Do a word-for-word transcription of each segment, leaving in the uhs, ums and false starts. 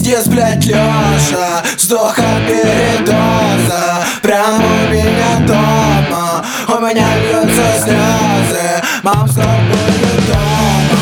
пиздец, блядь, Лёша. Вздох от передоза прямо у меня дома. У меня льются слезы, мам, скоро будет дома.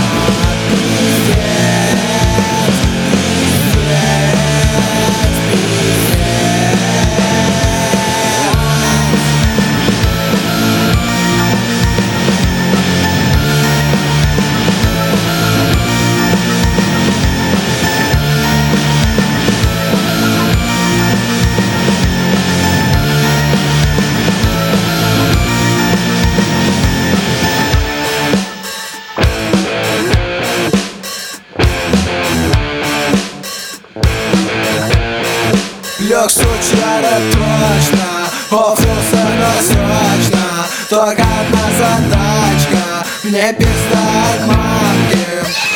Лег случайно точно, офнулся насрочно. Только одна задачка, мне пизда от мамки.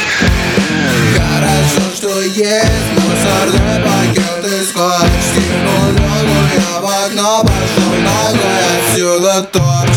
Хорошо, что есть мусорный пакет и скотч. Стянул ногу, я в окно пошел ногой, отсюда торч.